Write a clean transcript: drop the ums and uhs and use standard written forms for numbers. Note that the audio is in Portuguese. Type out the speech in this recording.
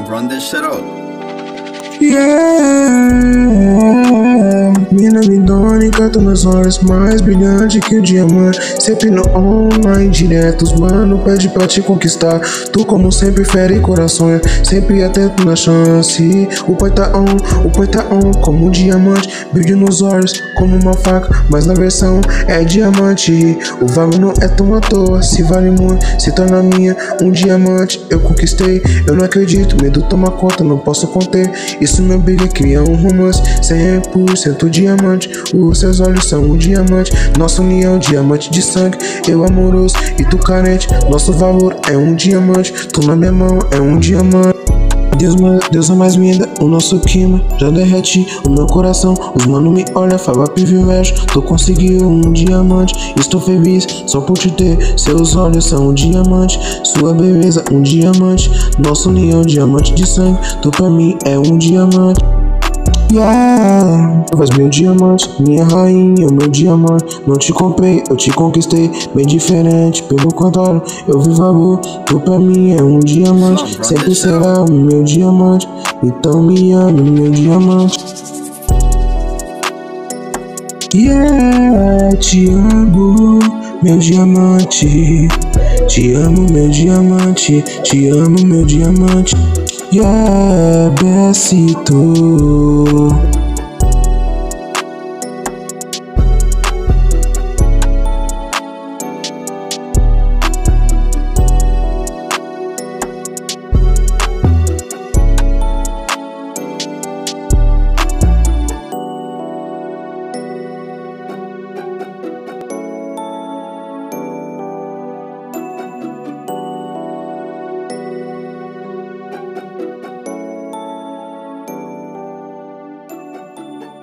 run this shit up. Mina midônica, tô nas horas mais brilhante que o diamante. Sempre no online, diretos, mano, pede pra te conquistar. Tu como sempre fere corações, sempre atento na chance. O pai tá on, como um diamante. Brilho nos olhos, como uma faca, mas na versão é diamante. O valor não é tão à toa, se vale muito, se torna minha um diamante. Eu conquistei, eu não acredito, medo toma conta, não posso conter. Isso me obriga a criar um romance 100% diamante. Os seus olhos são um diamante. Nossa união, diamante de sangue. Eu amoroso e tu carente. Nosso valor é um diamante. Tu na minha mão é um diamante. Deus é mais linda, o nosso clima já derrete o meu coração. Os mano me olha, fala privilégio. Tu conseguiu um diamante, estou feliz só por te ter. Seus olhos são um diamante, sua beleza um diamante. Nossa união, diamante de sangue. Tu pra mim é um diamante. Tu és meu diamante, minha rainha, o meu diamante. Não te comprei, eu te conquistei, bem diferente. Pelo contrário, eu vi valor. Tu pra mim é um diamante, sempre será o meu diamante. Então me ame, meu diamante. Te amo, meu diamante. Te amo, meu diamante. Te amo, meu diamante. Besito.